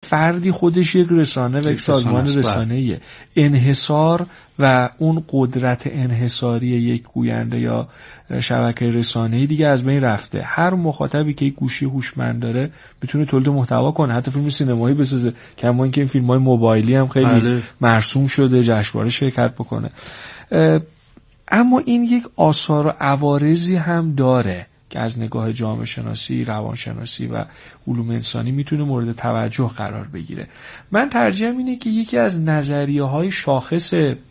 فردی خودش یک رسانه و یک سازمان رسانه‌ایه. انحصار و اون قدرت انحصاری یک گوینده یا شبکه رسانه‌ای دیگه از بین رفته. هر مخاطبی که یک گوشی هوشمند داره میتونه تولید محتوا کنه، حتی فیلم سینمایی بسازه، کما اینکه این فیلم‌های موبایلی هم خیلی مرسوم شده، جشنواره شرکت بکنه. اما این یک آثار و عوارضی هم داره که از نگاه جامعه شناسی، روانشناسی و علوم انسانی میتونه مورد توجه قرار بگیره. من ترجیحم اینه که یکی از نظریه‌های شاخص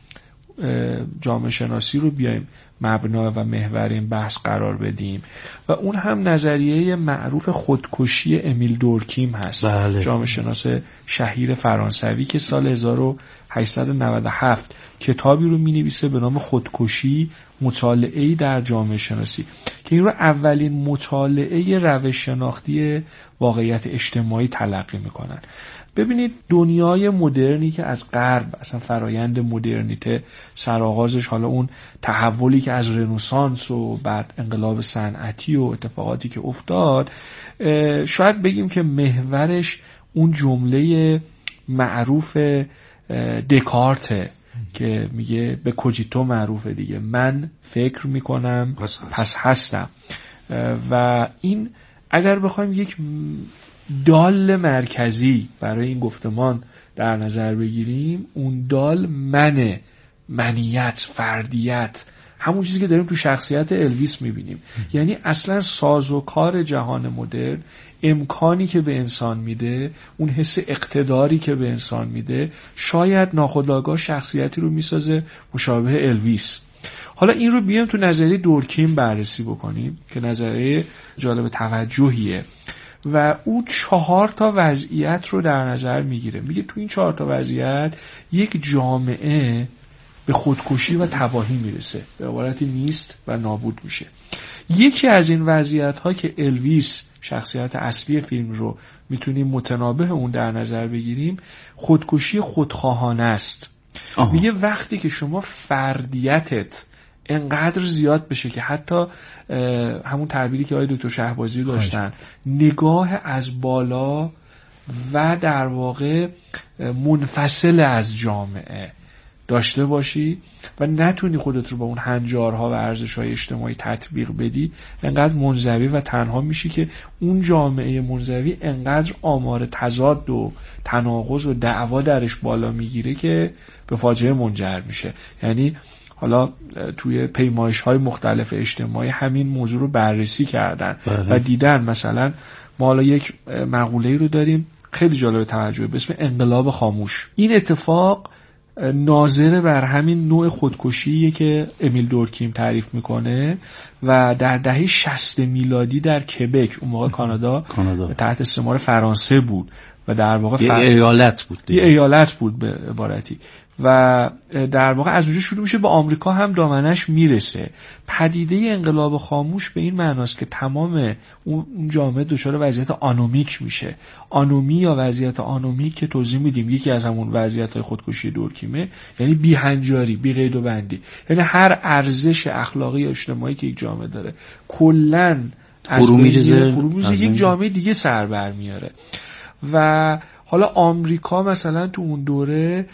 جامعه شناسی رو بیایم مبنا و محور این بحث قرار بدیم و اون هم نظریه معروف خودکشی امیل دورکیم هست. جامعه شناس شهیر فرانسوی که سال 1897 کتابی رو می‌نویسه به نام خودکشی، مطالعه‌ای در جامعه شناسی، که این رو اولین مطالعه روش شناختی واقعیت اجتماعی تلقی میکنن. ببینید دنیای مدرنی که از غرب، اصلا فرایند مدرنیته سرآغازش، حالا اون تحولی که از رنسانس و بعد انقلاب صنعتی و اتفاقاتی که افتاد، شاید بگیم که محورش اون جمله معروف دکارت که میگه به کوجیتو معروفه دیگه، من فکر میکنم پس هستم. و این اگر بخوایم یک دال مرکزی برای این گفتمان در نظر بگیریم، اون دال منیت، فردیت، همون چیزی که داریم تو شخصیت الویس میبینیم. یعنی اصلا سازوکار جهان مدرن، امکانی که به انسان میده، اون حس اقتداری که به انسان میده، شاید ناخودآگاه شخصیتی رو میسازه مشابه الویس. حالا این رو بیایم تو نظریه دورکیم بررسی بکنیم که نظریه جالب توجهیه و او 4 وضعیت رو در نظر میگیره. میگه تو این 4 وضعیت یک جامعه به خودکشی و تباهی میرسه، به عبارتی نیست و نابود میشه. یکی از این وضعیت ها که الویس شخصیت اصلی فیلم رو میتونیم متنابه اون در نظر بگیریم، خودکشی خودخواهانه است. میگه وقتی که شما فردیتت انقدر زیاد بشه که حتی همون تعبیری که آقای دکتر شهبازی داشتن، نگاه از بالا و در واقع منفصل از جامعه داشته باشی و نتونی خودت رو با اون هنجارها و ارزش‌های اجتماعی تطبیق بدی، انقدر منزوی و تنها میشی که اون جامعه منزوی انقدر آمار تضاد و تناقض و دعوا درش بالا میگیره که به فاجعه منجر میشه. یعنی حالا توی پیمایش‌های مختلف اجتماعی همین موضوع رو بررسی کردن و دیدن. مثلا ما حالا یک مقوله‌ای رو داریم خیلی جالب توجه به اسم انقلاب خاموش. این اتفاق ناظر بر همین نوع خودکشیه که امیل دورکیم تعریف میکنه و در دهه 60 میلادی در کبک، اون موقع کانادا تحت استعمار فرانسه بود و در واقع یه ایالت بود به عبارتی، و در واقع از اونجا شروع میشه به آمریکا هم دامنش میرسه. پدیده انقلاب خاموش به این معناست که تمام اون جامعه دچار وضعیت آنومیک میشه. آنومی یا وضعیت آنومیک که توضیح میدیم یکی از همون وضعیت‌های خودکشی دورکیمه، یعنی بی‌هنجاری، بی قید و بندی. یعنی هر ارزش اخلاقی یا اجتماعی که یک جامعه داره کلاً فرو میریزه، یک جامعه دیگه سر بر میاره. و حالا آمریکا مثلا تو اون دوره،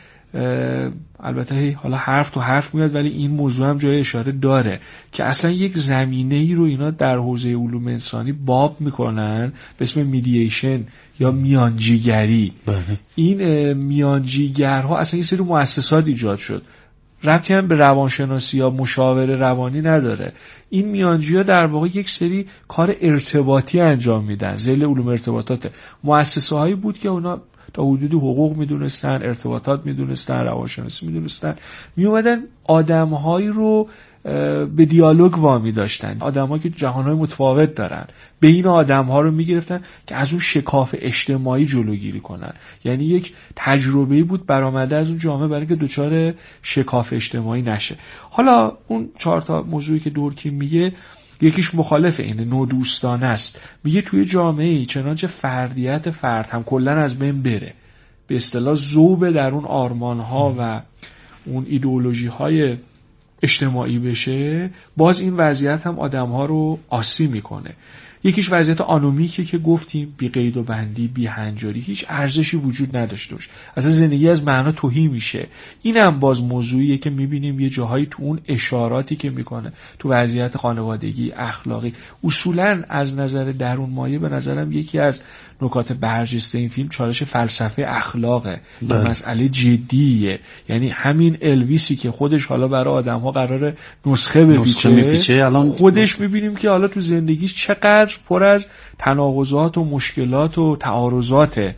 البته حالا حرف تو حرف میاد ولی این موضوع هم جای اشاره داره که اصلا یک زمینه‌ای رو اینا در حوزه علوم انسانی باب میکنن به اسم میدییشن یا میانجیگری. این میانجیگرها اصلا یه سری مؤسسات ایجاد شد، ربطی هم به روانشناسی یا مشاوره روانی نداره. این میانجی‌ها در واقع یک سری کار ارتباطی انجام میدن، ذیل علوم ارتباطات. مؤسسه‌هایی بود که اونا تا حدودی حقوق میدونستن، ارتباطات میدونستن، روانشناسی میدونستن، میومدن آدم‌هایی رو به دیالوگ وامی داشتن، آدم‌هایی که جهان‌های متفاوت دارن، به این آدم‌ها رو میگرفتن که از اون شکاف اجتماعی جلوگیری کنن. یعنی یک تجربه‌ای بود برآمده از اون جامعه برای که دچار شکاف اجتماعی نشه. حالا اون 4 موضوعی که دورکیم میگه، یکیش مخالف اینه، نودوستانه است. میگه توی جامعه‌ای چنانچه فردیت فرد هم کلاً از بین بره، به اصطلاح ذوب در اون آرمان‌ها و اون ایدئولوژی‌های اجتماعی بشه، باز این وضعیت هم آدم‌ها رو آسی میکنه. یکیش وضعیت آنومیکه که گفتیم بی قید و بندی، بی هنجاری، هیچ ارزشی وجود نداشته باشه، اصلا زندگی از معنا تهی میشه. اینم باز موضوعیه که میبینیم یه جاهایی تو اون اشاراتی که میکنه تو وضعیت خانوادگی، اخلاقی، اصولا از نظر درون مایه به نظرم یکی از نکات برجسته این فیلم چالش فلسفه اخلاقه. مسئله جدیه. یعنی همین الویسی که خودش حالا برای آدم‌ها قراره نسخه بپیچه، الان خودش میبینیم که حالا تو زندگیش چقدر پر از تناقضات و مشکلات و تعارضاته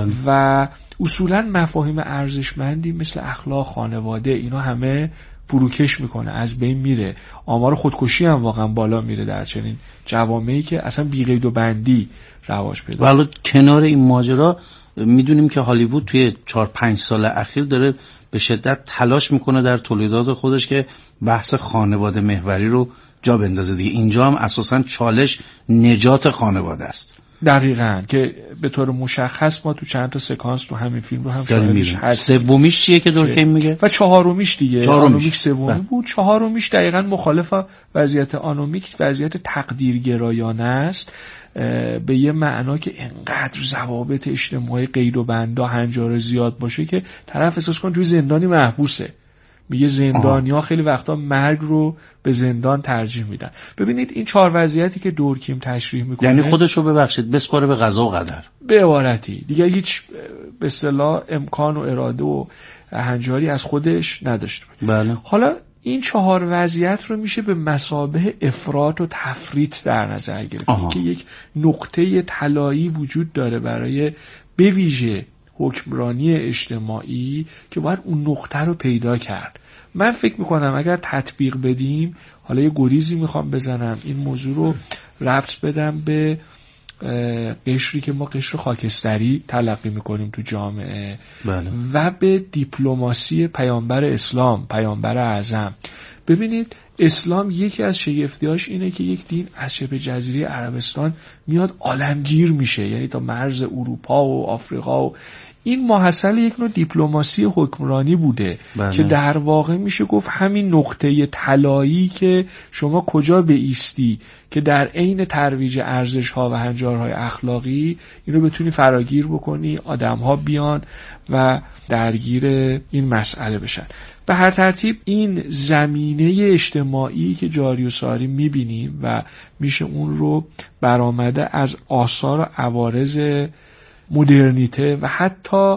و اصولا مفاهیم ارزشمندی مثل اخلاق، خانواده، اینا همه فروکش میکنه، از بین میره. آمار خودکشی هم واقعا بالا میره در چنین جوامعی که اصلا بی قید و بندی رواج پیدا. ولی کنار این ماجرا میدونیم که هالیوود توی 4-5 سال اخیر داره به شدت تلاش میکنه در تولیدات خودش که بحث خانواده محوری رو جا بندازه دیگه. اینجا هم اساساً چالش نجات خانواده است. دقیقاً، که به طور مشخص ما تو چند تا سکانس تو همین فیلم رو هم شاهدش هستیم. سومیش چیه که دورکیم میگه؟ و چهارمیش دیگه. آنومیک سومی بود، چهارمیش دقیقاً مخالف وضعیت آنومیک، وضعیت تقدیرگرایانه است به یه معنا که انقدر ضوابط اجتماعی قید و بندا هنجار زیاد باشه که طرف احساس کنه توی زندانی محبوسه. میگه زندانی‌ها خیلی وقتا مرگ رو به زندان ترجیح میدن. ببینید این 4 وضعیتی که دورکیم تشریح میکنه، یعنی خودش رو ببخشید بسپاره به قضا و قدر، به عبارتی دیگه هیچ به اصطلاح امکان و اراده و هنجاری از خودش نداشته. بله. حالا این 4 وضعیت رو میشه به مثابه افراط و تفریط در نظر گرفت که یک نقطه طلایی وجود داره برای به ویژه حکمرانی اجتماعی که باید اون نقطه رو پیدا کرد. من فکر میکنم اگر تطبیق بدیم، حالا یه گریزی میخوام بزنم، این موضوع رو ربط بدم به قشری که ما قشر خاکستری تلقی میکنیم تو جامعه. بله. و به دیپلماسی پیامبر اسلام، پیامبر اعظم. ببینید اسلام یکی از شگفتیاش اینه که یک دین از شبه جزیره عربستان میاد عالمگیر میشه، یعنی تا مرز اروپا و آفریقا، و این ماحصل یک نوع دیپلماسی حکمرانی بوده. بله. که در واقع میشه گفت همین نقطه طلایی که شما کجا بایستی که در عین ترویج ارزش‌ها و هنجارهای اخلاقی اینو بتونی فراگیر بکنی، آدم‌ها بیان و درگیر این مسئله بشن. به هر ترتیب این زمینه اجتماعی که جاری و ساری میبینیم و میشه اون رو برآمده از آثار و عوارض مدرنیته و حتی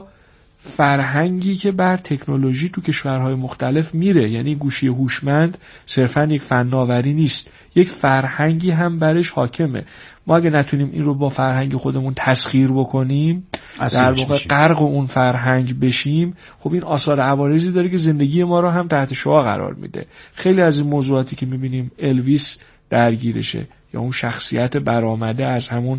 فرهنگی که بر تکنولوژی تو کشورهای مختلف میره. یعنی گوشی هوشمند صرفاً یک فناوری نیست، یک فرهنگی هم برش حاکمه. ما اگه نتونیم این رو با فرهنگ خودمون تسخیر بکنیم، در واقع غرق اون فرهنگ بشیم، خب این آثار عوارضی داره که زندگی ما رو هم تحت شعاع قرار میده. خیلی از این موضوعاتی که میبینیم الویس درگیرشه، یا اون شخصیت برآمده از همون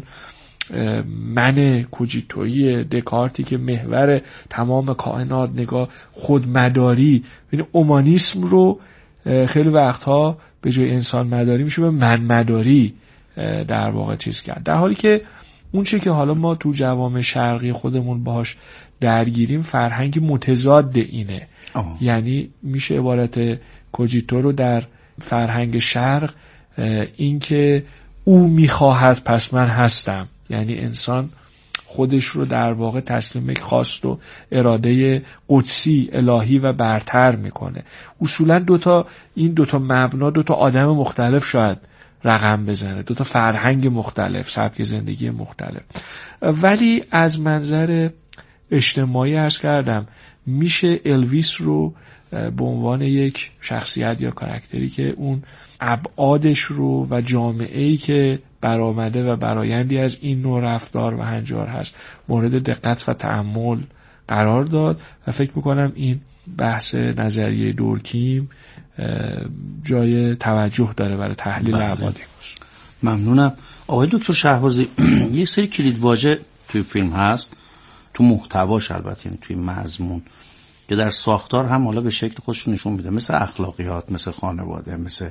من کوجیتویی دکارتی که محور تمام کائنات، نگاه خودمداری، یعنی اومانیسم رو خیلی وقتها به جای انسان مداری میشه به من مداری در واقع چیز کرد، در حالی که اون چه که حالا ما تو جوامع شرقی خودمون باهاش درگیریم فرهنگ متضاد اینه. یعنی میشه عبارت کوجیتو رو در فرهنگ شرق این که او میخواهد پس من هستم، یعنی انسان خودش رو در واقع تسلیم یک خواست و اراده قدسی الهی و برتر میکنه. اصولا این دوتا مبنا دوتا آدم مختلف شاید رقم بزنه، دوتا فرهنگ مختلف، سبک زندگی مختلف، ولی از منظر اجتماعی عرض کردم میشه الویس رو به عنوان یک شخصیت یا کاراکتری که اون ابعادش رو و جامعه‌ای که برآمده و برآیندی از این نوع رفتار و هنجار هست مورد دقت و تأمل قرار داد و فکر میکنم این بحث نظریه دورکیم جای توجه داره برای تحلیل ابعاد. ممنونم. آقای دکتر شهبازی، یه سری کلیدواژه توی فیلم هست، تو محتواش البته، یعنی توی مضمون، که در ساختار هم حالا به شکل خودشون نشون میده، مثل اخلاقیات، مثل خانواده، مثل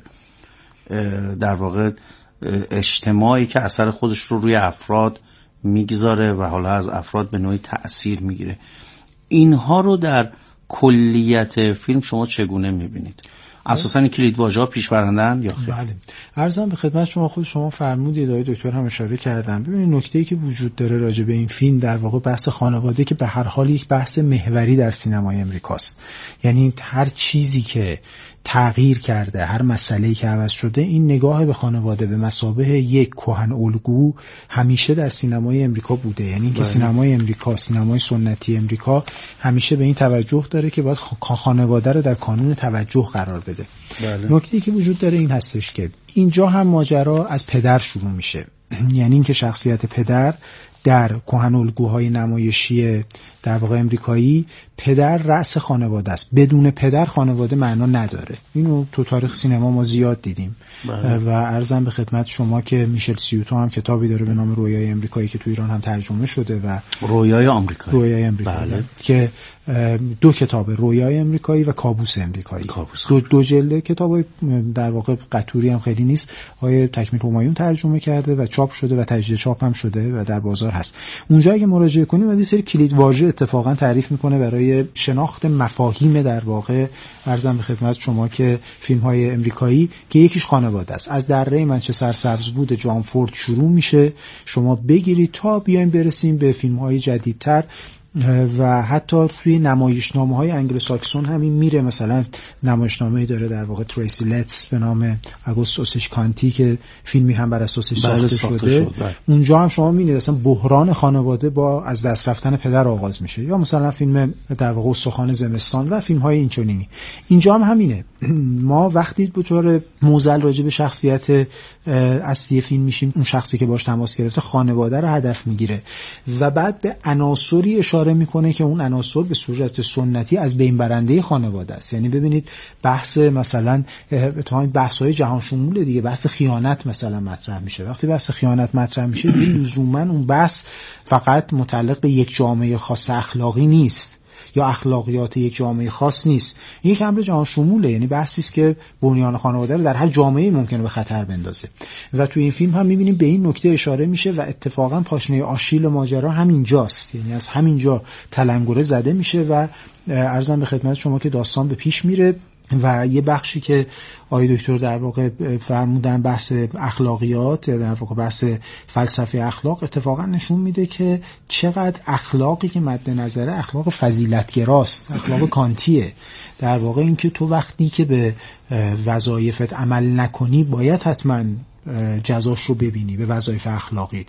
در واقع اجتماعی که اثر خودش رو روی افراد میگذاره و حالا از افراد به نوعی تأثیر میگیره. اینها رو در کلیت فیلم شما چگونه میبینید؟ اساسا این کلیدواژه‌ها پیشبرندن یا خیر؟ بله. عرضم به خدمت شما، خود شما فرمودید، آقای دکتر هم اشاره کردن. ببینید نکته‌ای که وجود داره راجع به این فیلم در واقع بحث خانواده که به هر حال یک بحث محوری در سینمای امریکاست. یعنی هر چیزی که تغییر کرده، هر مسئله‌ای که عوض شده، این نگاه به خانواده به مثابه یک کهن الگو همیشه در سینمای امریکا بوده. یعنی اینکه سینمای امریکا، سینمای سنتی امریکا همیشه به این توجه داره که باید خانواده رو در کانون توجه قرار بده. نکته‌ای که وجود داره این هستش که اینجا هم ماجرا از پدر شروع میشه. یعنی اینکه شخصیت پدر در کهن الگوهای نمایشی در واقع امریکایی، پدر رأس خانواده است. بدون پدر خانواده معنا نداره. اینو تو تاریخ سینما ما زیاد دیدیم. و عرضم به خدمت شما که میشل سیوتو هم کتابی داره به نام رویای امریکایی که تو ایران هم ترجمه شده و رویای آمریکایی بله. که دو کتاب، رویای امریکایی و کابوس امریکایی، دو جلد کتابای در واقع قطوری هم خیلی نیست. آقای تکمیل همایون ترجمه کرده و چاپ شده و تجدید چاپ هم شده و در بازار هست. اونجا اگه مراجعه کنیم از این سری کلیدواژه اتفاقا تعریف میکنه برای شناخت مفاهیم در واقع عرضم به خدمت شما که فیلم‌های امریکایی که یکیش خانواده است. از دره منچستر سبز بود جان فورد شروع میشه، شما بگیرید تا بیایم برسیم به فیلم‌های جدیدتر و حتی توی نمایشنامه‌های انگلو ساکسون همین میره. مثلا نمایشنامه‌ای داره در واقع تریسی لتس به نام آگوست اوسیش کانتی که فیلمی هم بر اساسش ساخته شده. اونجا هم شما می‌بینید اصلا بحران خانواده با از دست رفتن پدر آغاز میشه. یا مثلا فیلم در واقع استخوان زمستان و فیلم‌های اینچنینی. اینجا هم همینه. ما وقتی به طور موزل راجع به شخصیت اصلی فیلم میشیم، اون شخصی که باش تماس گرفته خانواده رو هدف میگیره و بعد به عناصری اشاره میکنه که اون عناصر به صورت سنتی از بین برنده خانواده است. یعنی ببینید بحث مثلا اتفاقا بحث‌های جهان شمول دیگه، بحث خیانت مثلا مطرح میشه. وقتی بحث خیانت مطرح میشه لزوما اون بحث فقط متعلق به یک جامعه خاص اخلاقی نیست یا اخلاقیات یک جامعه خاص نیست. این یک امر جهان شموله. یعنی بحثی است که بنیان خانواده رو در هر جامعه‌ای ممکنه به خطر بندازه و توی این فیلم هم می‌بینیم به این نکته اشاره میشه و اتفاقا پاشنه آشیل ماجرا همینجاست. یعنی از همینجا تلنگره زده میشه و عرضم به خدمت شما که داستان به پیش میره و یه بخشی که آقای دکتر در واقع فرمودن بحث اخلاقیات یا در واقع بحث فلسفه اخلاق اتفاقا نشون میده که چقدر اخلاقی که مد نظره اخلاق فضیلتگراست، اخلاق کانتیه. در واقع این که تو وقتی که به وظایفت عمل نکنی باید حتما جزاش رو ببینی به وظایف اخلاقیت.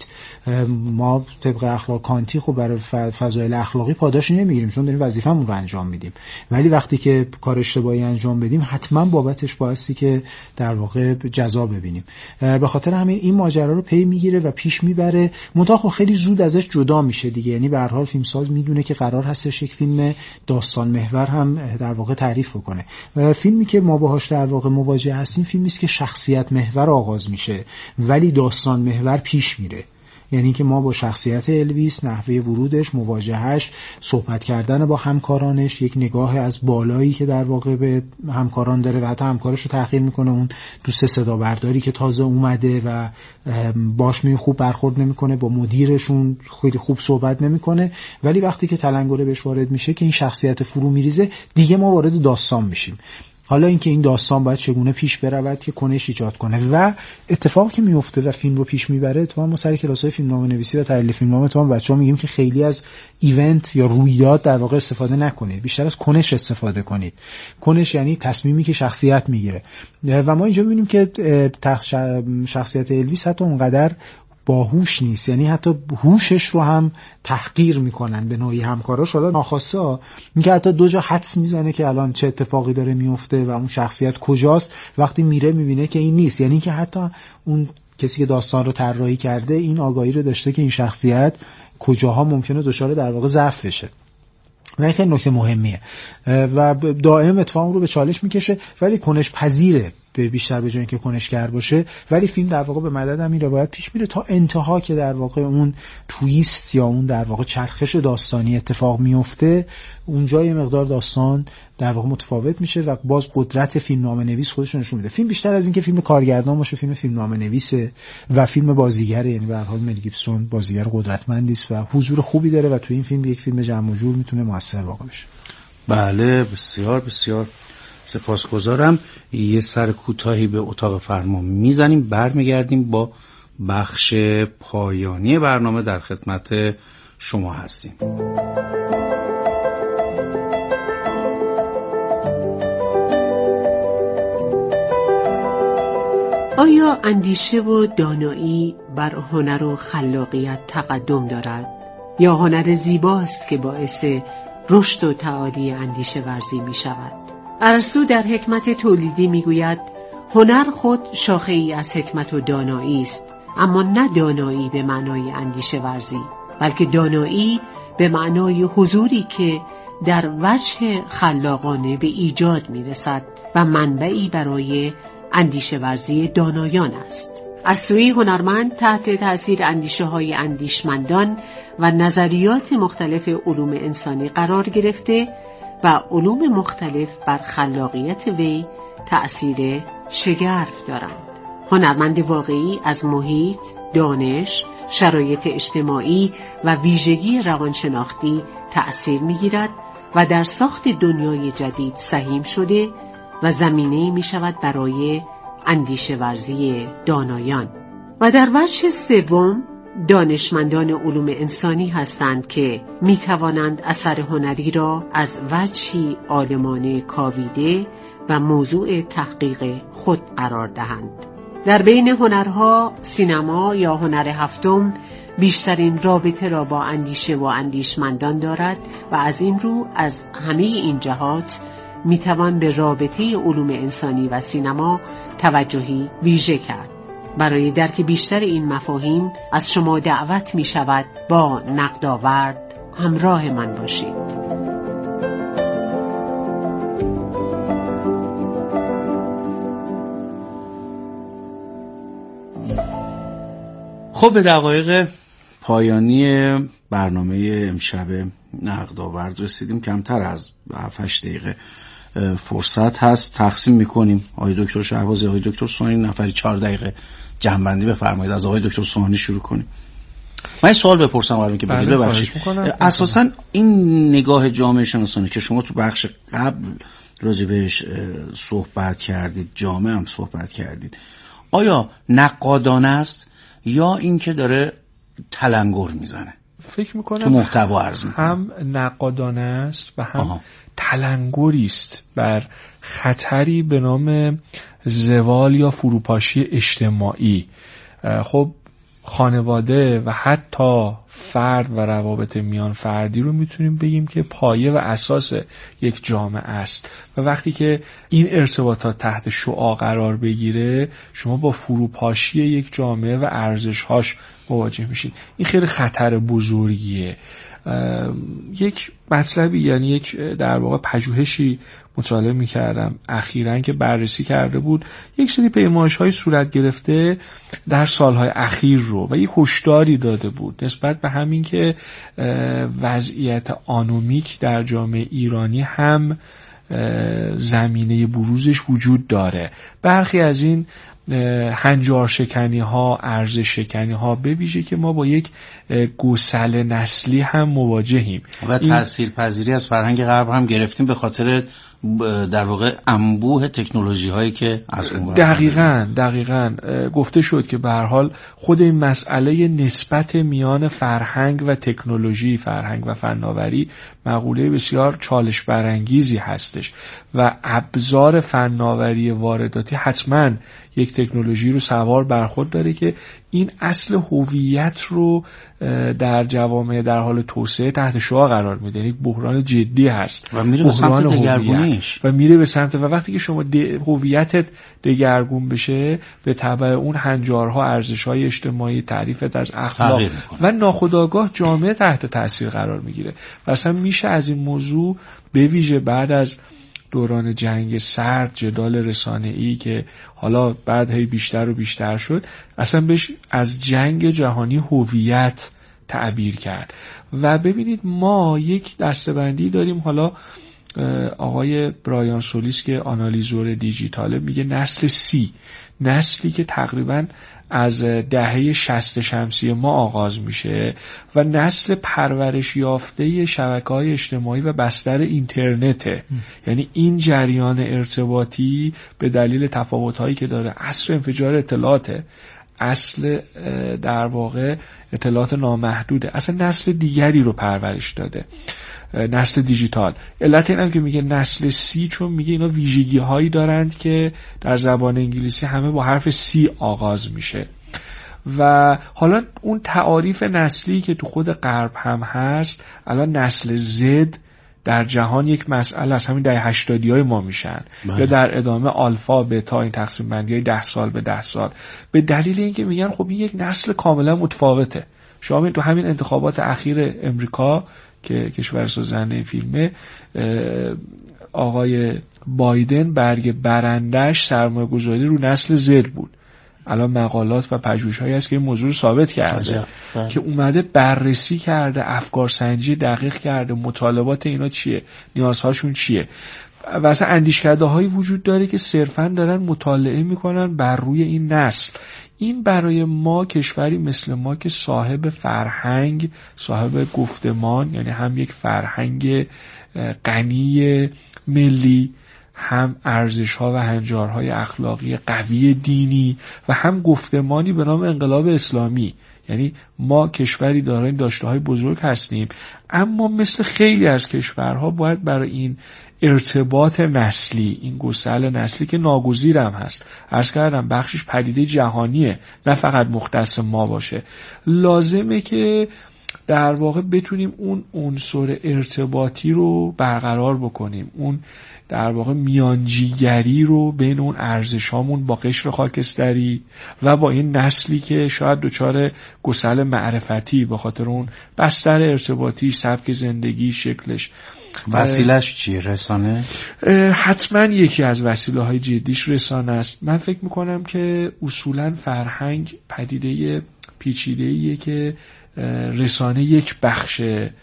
ما طبق اخلاق کانتی خب برای فضایل اخلاقی پاداشی نمیگیریم چون داریم وظیفه‌مون رو انجام میدیم، ولی وقتی که کار اشتباهی انجام بدیم حتما بابتش بایستی که در واقع جزا ببینیم. به خاطر همین این ماجرا رو پی میگیره و پیش میبره، منتها خب خیلی زود ازش جدا میشه دیگه. یعنی به هر حال فیلمساز میدونه که قرار هستش یک فیلم داستان محور هم در واقع تعریف بکنه. فیلمی که ما باهاش در واقع مواجه هستیم فیلمی است که شخصیت محور آغاز میشه ولی داستان محور پیش میره. یعنی که ما با شخصیت الویس، نحوه ورودش، مواجهش، صحبت کردن با همکارانش، یک نگاه از بالایی که در واقع به همکاران داره و حتی همکارش رو تحقیر میکنه، اون دوست صدا برداری که تازه اومده و باش خوب برخورد نمیکنه، با مدیرشون خیلی خوب صحبت نمیکنه، ولی وقتی که تلنگره بهش وارد میشه که این شخصیت فرو میریزه دیگه ما وارد داستان میشیم. حالا اینکه این داستان باید چگونه پیش برود که کنش ایجاد کنه و اتفاقی که میفته و فیلم رو پیش میبره. اتفاقا ما سر کلاس‌های فیلمنامه نویسی و تحلیل فیلمنامه تو بچه‌ها میگیم که خیلی از ایونت یا رویداد در واقع استفاده نکنید، بیشتر از کنش استفاده کنید. کنش یعنی تصمیمی که شخصیت میگیره و ما اینجا میبینیم که شخصیت الویس حتی اونقدر باهوش نیست، یعنی حتی هوشش رو هم تحقیر میکنن به نوعی همکاراش. حالا ناخواسته اینکه حتی دو جا حدس میزنه که الان چه اتفاقی داره میفته و اون شخصیت کجاست، وقتی میره میبینه که این نیست. یعنی که حتی اون کسی که داستان رو طراحی کرده این آگاهی رو داشته که این شخصیت کجاها ممکنه دچار در واقع ضعف بشه. و خیلی نکته مهمیه و دائم اتفاق رو به چالش میکشه ولی کنش پذیره، بیشتر به جای اینکه کنشگر باشه. ولی فیلم در واقع به مدد همین روایت پیش میره تا انتها که در واقع اون تویست یا اون در واقع چرخش داستانی اتفاق میفته، اونجا یه مقدار داستان در واقع متفاوت میشه و باز قدرت فیلمنامه نویس خودش نشون میده. فیلم بیشتر از اینکه فیلم کارگردان باشه فیلم فیلمنامه نویسه و فیلم بازیگره. یعنی به هر حال مل گیبسون بازیگر قدرتمندی است و حضور خوبی داره و تو این فیلم یک فیلم جمع و جور میتونه موثر واقع بشه. بله، بسیار بسیار سپاسگزارم. یه سر کوتاهی به اتاق فرمان میزنیم، برمیگردیم با بخش پایانی برنامه. در خدمت شما هستیم. آیا اندیشه و دانایی بر هنر و خلاقیت تقدم دارد یا هنر زیباست که باعث رشد و تعالی اندیشه ورزی می شود؟ ارسطو در حکمت تولیدی می گوید هنر خود شاخه ای از حکمت و دانایی است، اما نه دانایی به معنای اندیشه ورزی، بلکه دانایی به معنای حضوری که در وجه خلاقانه به ایجاد می رسد و منبعی برای اندیشه ورزی دانایان است. از سوی هنرمند تحت تأثیر اندیشه های اندیشمندان و نظریات مختلف علوم انسانی قرار گرفته و علوم مختلف بر خلاقیت وی تأثیر شگرف دارند. هنرمند واقعی از محیط، دانش، شرایط اجتماعی و ویژگی روانشناختی تأثیر می‌گیرد و در ساخت دنیای جدید سهیم شده و زمینه‌ای می‌شود برای اندیشه ورزی دانایان. و در وجه سوم دانشمندان علوم انسانی هستند که می‌توانند اثر هنری را از وجهی عالمانه کاویده و موضوع تحقیق خود قرار دهند. در بین هنرها سینما یا هنر هفتم بیشترین رابطه را با اندیشه و اندیشمندان دارد و از این رو از همه این جهات میتوان به رابطه علوم انسانی و سینما توجهی ویژه کرد. برای درک بیشتر این مفاهیم از شما دعوت می شود با نقدآورد همراه من باشید. خب به دقایق پایانی برنامه امشب نقدآورد رسیدیم. کمتر از 7-8 دقیقه فرصت هست، تقسیم میکنیم. آقای دکتر شهبازی، آقای دکتر سوهانی، نفری 4 دقیقه جمع‌بندی بفرمایید. از آقای دکتر سوهانی شروع کنیم. من سوال بپرسم برای که بگید. ببخشید، اساساً این نگاه جامعه شناسانه که شما تو بخش قبل راجع بهش صحبت کردید، جامعه هم صحبت کردید، آیا نقادانه است یا این که داره تلنگر میزنه؟ فکر میکنم تو محتوا عرض میکنم هم نقادانه است و هم تلنگری است بر خطری به نام زوال یا فروپاشی اجتماعی. خب خانواده و حتی فرد و روابط میان فردی رو میتونیم بگیم که پایه و اساس یک جامعه است و وقتی که این ارتباطات تحت شعاع قرار بگیره شما با فروپاشی یک جامعه و ارزش‌هاش مواجه میشید. این خیلی خطر بزرگیه. یک مطلبی، یعنی یک در واقع پژوهشی مطالعه می‌کردم اخیراً که بررسی کرده بود یک سری پیمایش‌های صورت گرفته در سالهای اخیر رو و یک هشداری داده بود نسبت به همین که وضعیت آنومیک در جامعه ایرانی هم زمینه بروزش وجود داره. برخی از این هنجار شکنی ها، ارزش شکنی ها، به ویژه که ما با یک گسل نسلی هم مواجهیم و تاثیرپذیری از فرهنگ غرب هم گرفتیم به خاطر در واقع انبوه تکنولوژی هایی که از اون دقیقاً گفته شد که به هر حال خود این مسئله نسبت میان فرهنگ و تکنولوژی، فرهنگ و فناوری مقوله بسیار چالش برانگیزی هستش و ابزار فناوری وارداتی حتماً یک تکنولوژی رو سوار بر خود داره که این اصل هویت رو در جوامع در حال توسعه تحت شعاع قرار میده. یک بحران جدی هست و میره به سمت دگرگونیش و میره به سمت و وقتی که شما هویتت دگرگون بشه به تبع اون هنجارها، ارزش‌های اجتماعی، تعریفت از اخلاق و ناخودآگاه جامعه تحت تاثیر قرار میگیره و اصلا میشه از این موضوع به ویژه بعد از دوران جنگ سرد، جدال رسانه‌ای که حالا بعد هی بیشتر و بیشتر شد، اصلا بهش از جنگ جهانی هویت تعبیر کرد. و ببینید ما یک دسته‌بندی داریم، حالا آقای برایان سولیس که آنالیزور دیجیتاله میگه نسل C، نسلی که تقریبا از دهه 60 شمسی ما آغاز میشه و نسل پرورش یافته شبکه‌های اجتماعی و بستر اینترنته. یعنی این جریان ارتباطی به دلیل تفاوت‌هایی که داره، عصر انفجار اطلاعاته، اصل در واقع اطلاعات نامحدوده، اصلا نسل دیگری رو پرورش داده، نسل دیجیتال. علت اینم که میگه نسل سی، چون میگه اینا ویژگی هایی دارند که در زبان انگلیسی همه با حرف سی آغاز میشه. و حالا اون تعاریف نسلی که تو خود غرب هم هست، الان نسل زد در جهان یک مسئله از همین دهه 80 های ما میشن یا در ادامه آلفا بتا، این تقسیم بندی های 10 سال به 10 سال، به دلیل اینکه میگن خب این یک نسل کاملا متفاوته. شما تو همین انتخابات اخیر امریکا که کشور سازنده فیلمه، آقای بایدن برگ برندش سرمایه گذاری رو نسل زد بود. الان مقالات و پژوهش‌هایی هست که این موضوع رو ثابت کرده که اومده بررسی کرده، افکار سنجی دقیق کرده، مطالبات اینا چیه، نیازهاشون چیه، و اصلا اندیشکده‌هایی وجود داره که صرفاً دارن مطالعه میکنن بر روی این نسل. این برای ما، کشوری مثل ما که صاحب فرهنگ، صاحب گفتمان، یعنی هم یک فرهنگ غنی ملی، هم ارزش‌ها و هنجارهای اخلاقی قوی دینی و هم گفتمانی به نام انقلاب اسلامی، یعنی ما کشوری دارای داشته‌های بزرگ هستیم، اما مثل خیلی از کشورها باید برای این ارتباط نسلی، این گسل نسلی که ناگزیر هم هست، عرض کردم بخشش پدیده جهانیه، نه فقط مختص ما باشه، لازمه که در واقع بتونیم اون عنصر ارتباطی رو برقرار بکنیم، اون در واقع میانجیگری رو بین اون ارزشامون با قشر خاکستری و با این نسلی که شاید دچار گسل معرفتی به خاطر اون بستر ارتباطی، سبک زندگی، شکلش. وسیلش چیه؟ رسانه؟ حتما یکی از وسیله‌های جدیش رسانه است. من فکر میکنم که اصولا فرهنگ پدیده پیچیده‌ایه که رسانه یک بخش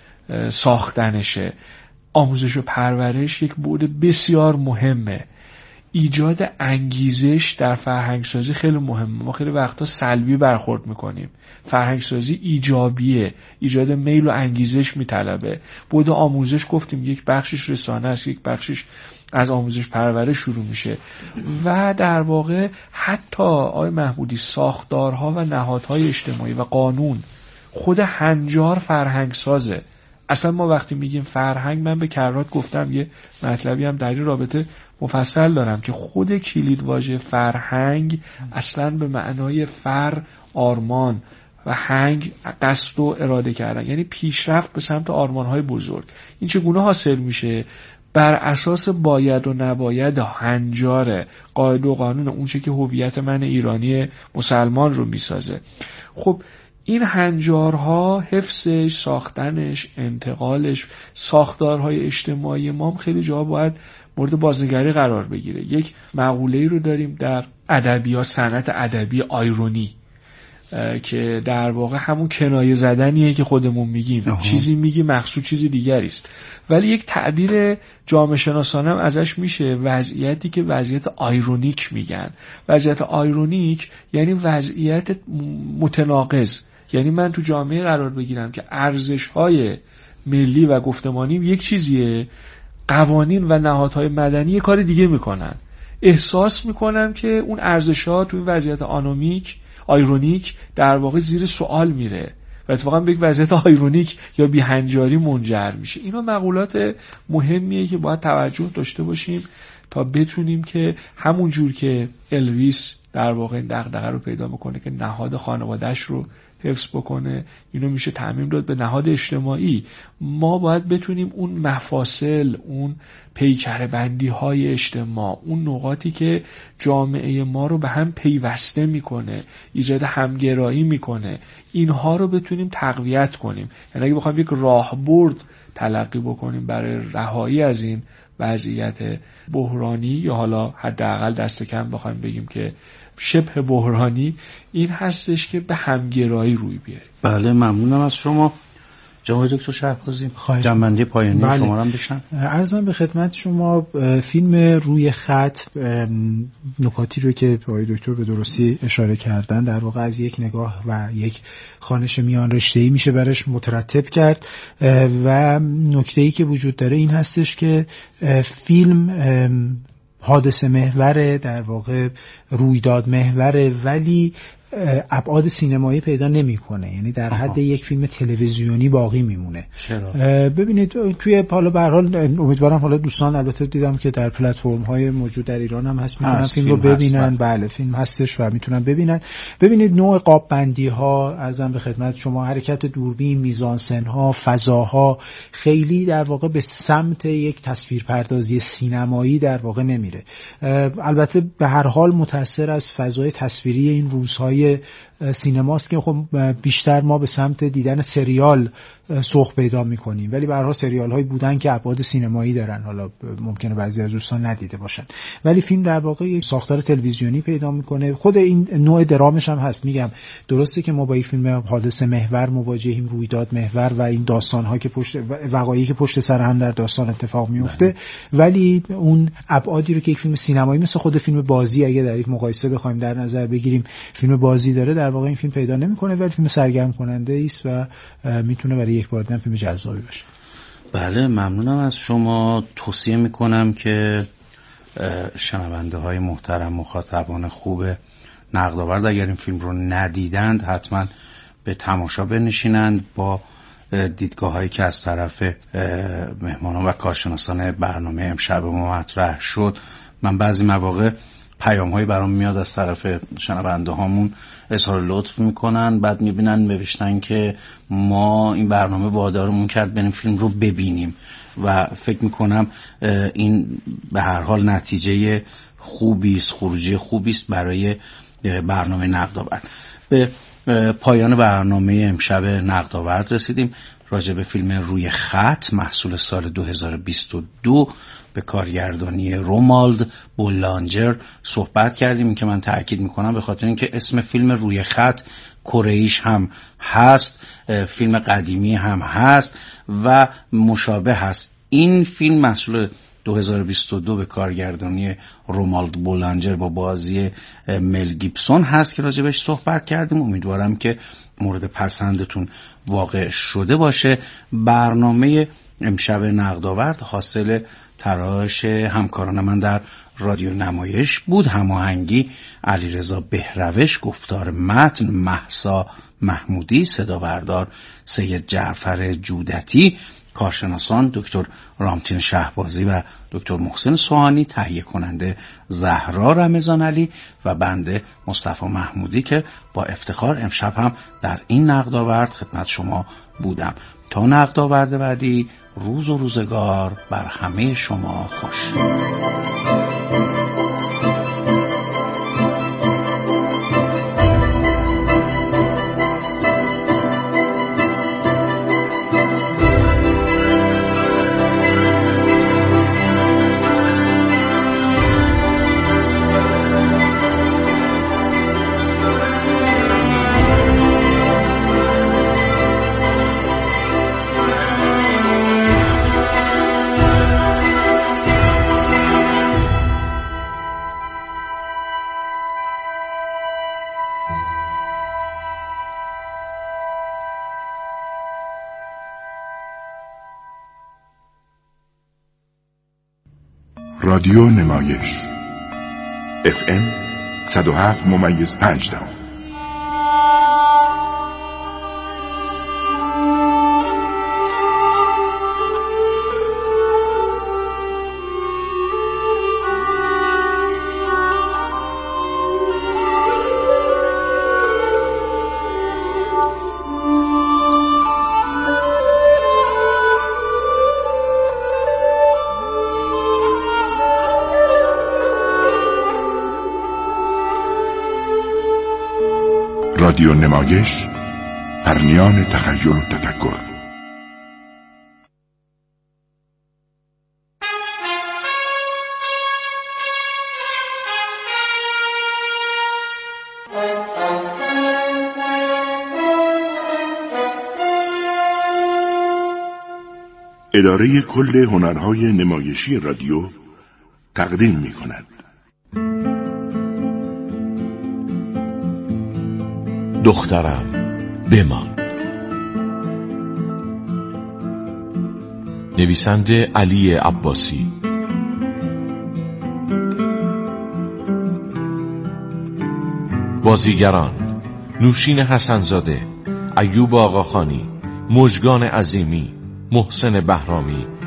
ساختنشه. آموزش و پرورش یک بعد بسیار مهمه. ایجاد انگیزش در فرهنگسازی خیلی مهمه. ما خیلی وقتا سلبی برخورد میکنیم. فرهنگسازی ایجابیه، ایجاد میل و انگیزش میطلبه. بعد آموزش گفتیم یک بخشش رسانه است، یک بخشش از آموزش پرورش شروع میشه و در واقع حتی آقای محمودی ساختارها و نهادهای اجتماعی و قانون، خود هنجار فرهنگ سازه. اصلا ما وقتی میگیم فرهنگ، من به کرات گفتم یه مطلبی هم در این رابطه مفصل دارم که خود کلیدواژه فرهنگ اصلا به معنای آرمان و هنگ قصد و اراده کردن، یعنی پیشرفت به سمت آرمانهای بزرگ. این چگونه حاصل میشه؟ بر اساس باید و نباید هنجار قاعده و قانون، اون چه که هویت من ایرانی مسلمان رو میسازه. خب این هنجارها، حفظش، ساختنش، انتقالش، ساختارهای اجتماعی ما هم خیلی جا باید مورد بازنگری قرار بگیره. یک مقوله‌ای رو داریم در ادبیات، صنعت ادبی، آیرونی، که در واقع همون کنایه زدنیه که خودمون میگیم. چیزی میگی مقصود چیزی دیگری است، ولی یک تعبیر جامعه شناسانه هم ازش میشه وضعیتی که وضعیت آیرونیک میگن. وضعیت آیرونیک یعنی وضعیت متناقض، یعنی من تو جامعه قرار بگیرم که ارزش‌های ملی و گفتمانی یک چیزیه، قوانین و نهادهای مدنی یک کار دیگه میکنن. احساس میکنم که اون ارزش‌ها تو این وضعیت آیرونیک در واقع زیر سوال میره و اتفاقا به یک وضعیت آیرونیک یا بی‌هنجاری منجر میشه. اینا مقولات مهمیه که باید توجه داشته باشیم تا بتونیم که همون جور که الویس در واقع این دغدغه رو پیدا میکنه که نهاد خانواده‌اش رو حفظ بکنه، اینو میشه تعمیم داد به نهاد اجتماعی. ما باید بتونیم اون مفاصل، اون پیکره بندی های اجتماع، اون نقاطی که جامعه ما رو به هم پیوسته میکنه، ایجاد همگرایی میکنه، اینها رو بتونیم تقویت کنیم. یعنی اگه بخوایم یک راهبرد تلقی بکنیم برای رهایی از این وضعیت بحرانی، یا حالا حداقل دست کم بخوایم بگیم که شبه بحرانی، این هستش که به همگرایی روی بیاریم. بله، ممنونم از شما. جناب دکتر شهبازی جنبنده پایانی شما هم بشن. عرضم به خدمت شما فیلم روی خط نکاتی رو که آقای دکتر به درستی اشاره کردن در واقع از یک نگاه و یک خوانش میان رشته‌ای میشه برش مترتب کرد و نکته‌ای که وجود داره این هستش که فیلم حادثه محوره، در واقع رویداد محوره، ولی ابعاد سینمایی پیدا نمیکنه، یعنی در حد یک فیلم تلویزیونی باقی میمونه. چرا؟ ببینید توی حالا به هر حال امیدوارم حالا دوستان، البته دیدم که در پلتفرم های موجود در ایران هم هست، میتونن فیلم رو ببینن. بله فیلم هستش و میتونن ببینن. ببینید نوع قاب بندی ها، عرضم به خدمت شما، حرکت دوربین، میزانسن ها، فضاها خیلی در واقع به سمت یک تصویرپردازی سینمایی در واقع نمیره. البته به هر حال متأثر از فضای تصویری این روزهای سینماست که خب بیشتر ما به سمت دیدن سریال سوق پیدا میکنیم، ولی به هر حال سریال هایی بودن که ابعاد سینمایی دارن، حالا ممکنه بعضی از دوستان ندیده باشن، ولی فیلم در واقع یک ساختار تلویزیونی پیدا میکنه. خود این نوع درامش هم هست. میگم درسته که ما با این فیلم حادثه محور مواجهیم، رویداد محور و این داستان ها که وقایعی که پشت سر هم در داستان اتفاق میفته، ولی اون ابعادی رو که یک فیلم سینمایی مثل خود فیلم بازی اگه در یک مقایسه بخوایم در نظر بگیریم فیلم بازی داره، در واقع این فیلم پیدا نمیکنه، ولی فیلم سرگرم کننده است و میتونه برای یک بار دیدن فیلم جذابی باشه. بله ممنونم از شما. توصیه میکنم که شنونده های محترم، مخاطبان خوب نقدآورد اگر این فیلم رو ندیدند حتما به تماشا بنشینند با دیدگاه هایی که از طرف مهمانان و کارشناسان برنامه امشب ما مطرح شد. من بعضی مواقع پیام هایی برام میاد از طرف شنونده هامون، اظهار لطف میکنن، بعد میبینن نوشتن که ما این برنامه وادارمون کرد بریم فیلم رو ببینیم و فکر میکنم این به هر حال نتیجه خوبی است، خروجی خوبی است برای برنامه نقدآورد. به پایان برنامه امشب نقدآورد رسیدیم. راجع به فیلم روی خط محصول سال 2022 به کارگردانی رومالد بولانجر صحبت کردیم که من تأکید میکنم به خاطر اینکه اسم فیلم روی خط کره‌ایش هم هست، فیلم قدیمی هم هست و مشابه هست. این فیلم محصول 2022 به کارگردانی رومالد بولانجر با بازی مل گیبسون هست که راجبش صحبت کردیم. امیدوارم که مورد پسندتون واقع شده باشه. برنامه امشب نقدآورد حاصل تلاش همکاران من در رادیو نمایش بود. هماهنگی علیرضا بهروش، گفتار متن مهسا محمودی، صدابردار سید جعفر جودتی، کارشناسان دکتر رامتین شهبازی و دکتر محسن سوهانی، تهیه کننده زهرا رمضان علی و بنده مصطفی محمودی که با افتخار امشب هم در این نقدآورد خدمت شما بودم. تا نقدآورد بعدی، روز و روزگار بر همه شما خوش. رادیو نمایش FM 107.5. رادیو نمایش، پرنیان تخیل و تفکر. اداره کل هنرهای نمایشی رادیو تقدیم می کند. دخترم بمان. نویسنده علی عباسی. بازیگران: نوشین حسنزاده، ایوب آقاخانی، مژگان عظیمی، محسن بهرامی،